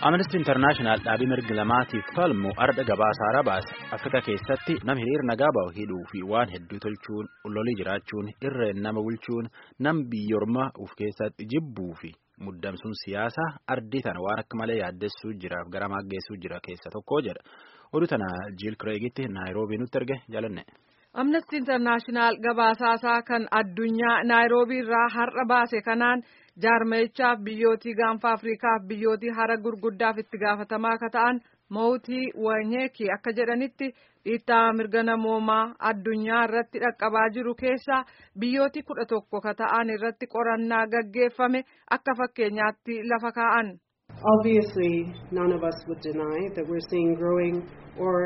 Amnesty International dhaabii mirga lamaatiif falmu arda gabaasaa rabaase Afrikaa keessatti nam hiriir nagaa bahu hidhuu fi waan hedduu tolchuun lolii jiraachuun irreen nama bulchuun nam biyyoormaa uf keessatti jibbuu fi muddamsuun siyaasaa ardii tana waan akka malee yaaddessuu jiraaf gara maaggeessuu jira keessa tokko jedha. Oduu tana Jiil Kireegitti Naayiroobii nutti erge jaalanne. Amnesty International gabaasaasaa kan addunyaa Naayiroobii irraa har'a baase kanaan jaarmayichaaf biyyootii gaanfa Afriikaaf biyyootii hara gurguddaaf itti gaafatamaa akka ta'an Mawutii Wanyeeki akka jedhanitti dhiittaa mirga namoomaa addunyaa irratti dhaqqabaa jiru keessaa biyyootii 11 akka ta'an irratti qorannaa gaggeeffame akka fakkeenyaatti lafa kaa'an. Obviously, none of us would deny that we're seeing growing or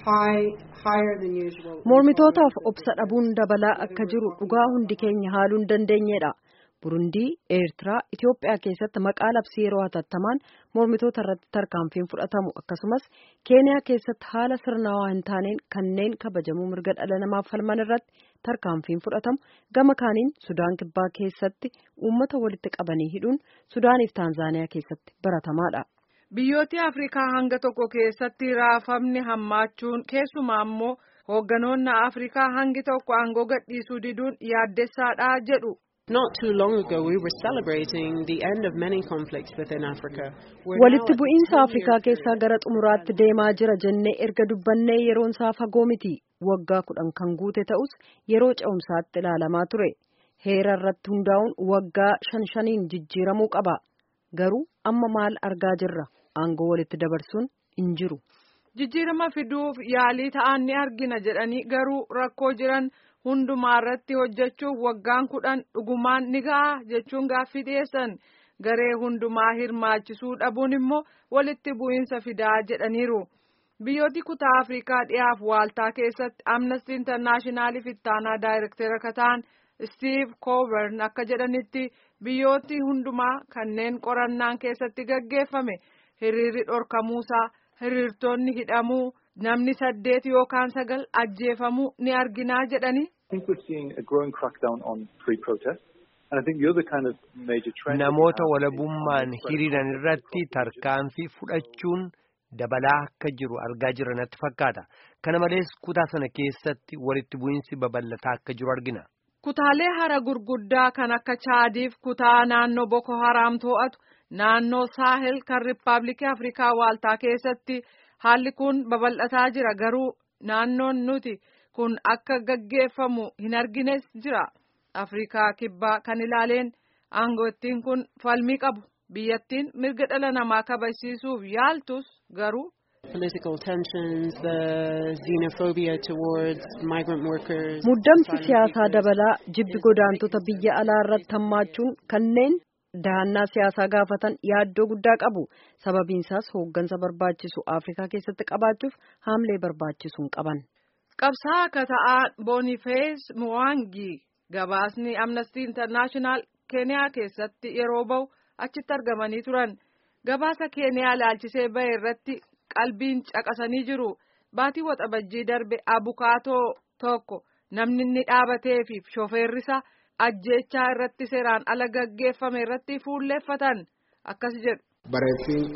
higher than usual. Mormitootaaf obsa dhabuun dabalaa akka jiru dhugaa hundi keenya haaluu hin dandeenyedha. Burundii, Eertiraa, Itoophiyaa keessatti maqaa labsii yeroo hatattamaan mormitoota irratti tarkaanfiin fudhatamu akkasumas Keeniyaa keessatti haala sirnawaa hin taaneen kanneen kabajamuu mirga dhala namaaf falman irratti tarkaanfiin fudhatamu gama kaaniin Sudaan Kibbaa keessatti uummata walitti qabanii hidhuun Sudaaniif Taanzaaniyaa keessatti baratamaadha. Biyyooti Afrikaa hanga tokko keessatti raafamni hammaachuun keessumaa immoo hoogganoonni Afrikaa hangi tokko aangoo gadhiisuu diduun yaaddessaadha jedhu. Not too long ago we were celebrating the end of many conflicts within Africa. Walitti bu'iinsa Afrikaa keessaa gara xumuraatti deemaa jira jennee erga dubbannee yeroon isaa fagoo miti. Waggaa 10 kan guute ta'us yeroo ce'umsaatti ilaalamaa ture. Heera irratti hundaa'uun waggaa 5 jijjiiramuu qaba. Garuu amma maal argaa jirra? Aangoo walitti dabarsuun hin jiru. Jijjiirama fiduuf yaalii ta'an ni argina jedhanii garuu rakkoo jiran hundumaa irratti hojjechuuf waggaan 10 dhugumaan ni ga'a jechuun gaaffii dhiyeessan. Garee hundumaa hirmaachisuu dhabuun immoo walitti bu'iinsa fidaa jedhaniiru. Biyyooti kutaa Afrikaa dhiyaaf waaltaa keessatti Amnesty Internationaliif ittaanaa daayirektera akka ta'an Steve Coburn akka jedhanitti biyyooti hundumaa kanneen qorannaan keessatti gaggeeffame hiriirri dhorkamuusaa, hiriirtonni hidhamuu, namni 8 yookaan 9 ajjeefamuu ni arginaa jedhani. I think we're seeing a growing crackdown on free protest, and I think the other kind of major trend. Namoota walabummaan hiriiran irratti tarkaanfii fudhachuun dabalaa akka jiru argaa jirra natti fakkaata. Kana malees kutaa sana keessatti walitti bu'iinsi babal'ataa akka jiru argina. Kutaalee hara gurguddaa kan akka Chaadiif kutaa naannoo Boko Haram to'atu naannoo Saahel kan Riippaabilikii Afrikaa waaltaa keessatti haalli kun babal'ataa jira garuu naannoon nuti kun akka gaggeeffamu hin argines jira. Afrikaa kibbaa kan ilaaleen aangoottiin kun falmii qabu. Biyyattiin mirga dhala namaa kabachiisuuf yaaltus garuu. Political tensions, the xenophobia towards migrant workers. Muddamsi siyaasaa dabalaa jibbi godaantota biyya alaa irratti hammaachuun kanneen dahannaa siyaasaa gaafatan yaaddoo guddaa qabu. Sababiinsaas hooggansa barbaachisu Afrikaa keessatti qabaachuuf haamlee barbaachisuun qaban. Qabsaa akka ta'an Boniface Mwangi gabaasni Amnesty International Keeniyaa keessatti yeroo bahu achitti argamanii turan. Gabaasa Keeniyaa ilaalchisee bahe irratti qalbiin caqasanii jiru. Baatii waxabajjii darbe abukaatoo tokko namni inni dhaabatee fi shofeerrisa ajjeechaa irratti seeraan ala gaggeeffame irratti fuulleeffatan akkas jedhu. But I think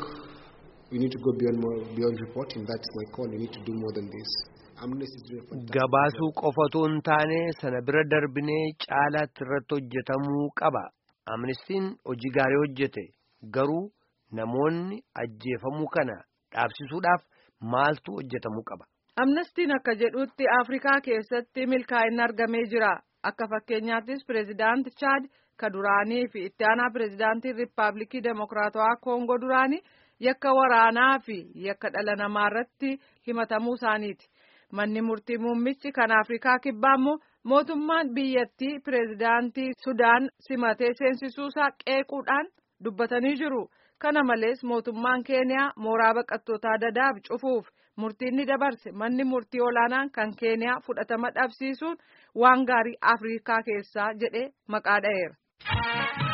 we need to go beyond reporting. That's my call. We need to do more than this. Gabaasuu qofatu hin taane sana bira darbinee caalaatti irratti hojjetamuu qaba. Amnestiin hojii gaarii hojjete garuu namoonni ajjeefamuu kana dhaabsisuudhaaf maaltu hojjetamuu qaba. Amnestiin akka jedhutti Afrikaa keessatti milkaa'inni argamee jira. Akka fakkeenyaattis pireezidaantii Chaad ka duraanii fi itti aanaa pireezidaantii Riippaabilikii Demokiraatawaa Koongoo duraanii yakka waraanaa fi yakka dhala namaa irratti himatamuu isaaniiti. Manni murtii muummichi kan Afrikaa kibbaa immoo mootummaan biyyattii pireezidaantii Sudaan simatee seensisuusaa qeequudhaan dubbatanii jiru. Kana malees mootummaan Keeniyaa mooraa baqattootaa Dadaab cufuuf murtiin ni dabarse. Manni murtii olaanaan kan Keeniyaa fudhatama dhabsiisuun waan gaarii Afrikaa keessaa jedhee maqaa dha'eera.